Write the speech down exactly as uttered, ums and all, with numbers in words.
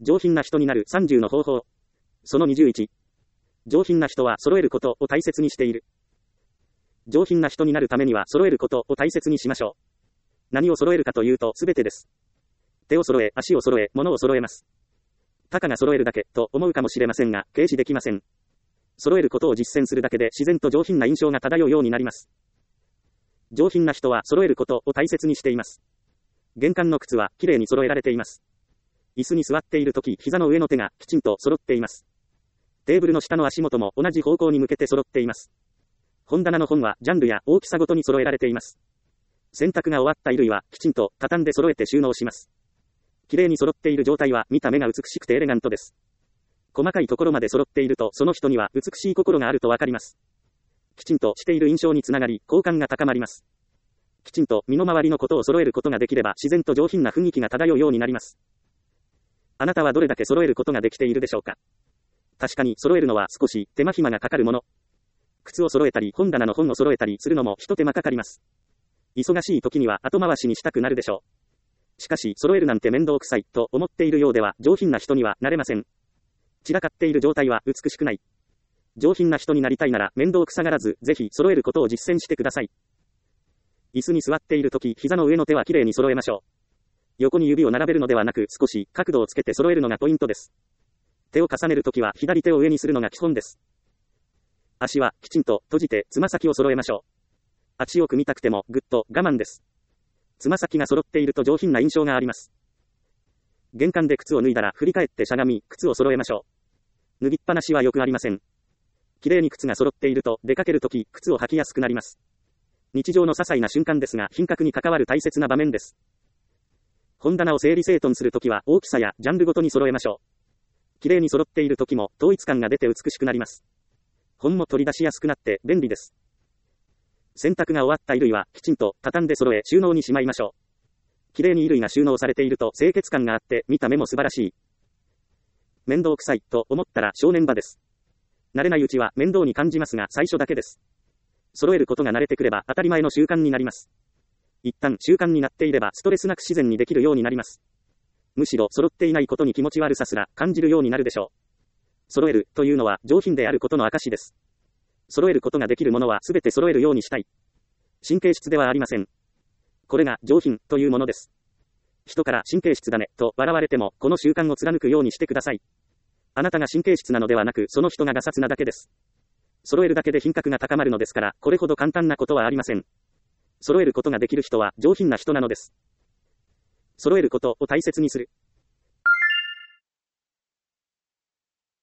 上品な人になるさんじゅうの方法。そのにじゅういち。上品な人は揃えることを大切にしている。上品な人になるためには揃えることを大切にしましょう。何を揃えるかというとすべてです。手を揃え、足を揃え、物を揃えます。たかが揃えるだけと思うかもしれませんが、軽視できません。揃えることを実践するだけで自然と上品な印象が漂うようになります。上品な人は揃えることを大切にしています。玄関の靴はきれいに揃えられています。椅子に座っているとき、膝の上の手がきちんと揃っています。テーブルの下の足元も同じ方向に向けて揃っています。本棚の本はジャンルや大きさごとに揃えられています。洗濯が終わった衣類はきちんと畳んで揃えて収納します。きれいに揃っている状態は見た目が美しくてエレガントです。細かいところまで揃っているとその人には美しい心があるとわかります。きちんとしている印象につながり、好感が高まります。きちんと身の回りのことを揃えることができれば自然と上品な雰囲気が漂うようになります。あなたはどれだけ揃えることができているでしょうか。確かに揃えるのは少し手間暇がかかるもの。靴を揃えたり本棚の本を揃えたりするのも一手間かかります。忙しい時には後回しにしたくなるでしょう。しかし揃えるなんて面倒くさいと思っているようでは上品な人にはなれません。散らかっている状態は美しくない。上品な人になりたいなら面倒くさがらずぜひ揃えることを実践してください。椅子に座っているとき、膝の上の手はきれいに揃えましょう。横に指を並べるのではなく少し角度をつけて揃えるのがポイントです。手を重ねるときは左手を上にするのが基本です。足はきちんと閉じてつま先を揃えましょう。足を組みたくてもぐっと我慢です。つま先が揃っていると上品な印象があります。玄関で靴を脱いだら振り返ってしゃがみ、靴を揃えましょう。脱ぎっぱなしはよくありません。きれいに靴が揃っていると出かけるとき靴を履きやすくなります。日常の些細な瞬間ですが品格に関わる大切な場面です。本棚を整理整頓するときは大きさやジャンルごとに揃えましょう。きれいに揃っているときも統一感が出て美しくなります。本も取り出しやすくなって便利です。洗濯が終わった衣類はきちんと畳んで揃え収納にしまいましょう。きれいに衣類が収納されていると清潔感があって見た目も素晴らしい。面倒くさいと思ったら正念場です。慣れないうちは面倒に感じますが最初だけです。揃えることが慣れてくれば当たり前の習慣になります。一旦習慣になっていればストレスなく自然にできるようになります。むしろ揃っていないことに気持ち悪さすら感じるようになるでしょう。揃えるというのは上品であることの証です。揃えることができるものはすべて揃えるようにしたい。神経質ではありません。これが上品というものです。人から神経質だねと笑われてもこの習慣を貫くようにしてください。あなたが神経質なのではなくその人がガサツなだけです。揃えるだけで品格が高まるのですからこれほど簡単なことはありません。揃えることができる人は上品な人なのです。揃えることを大切にする。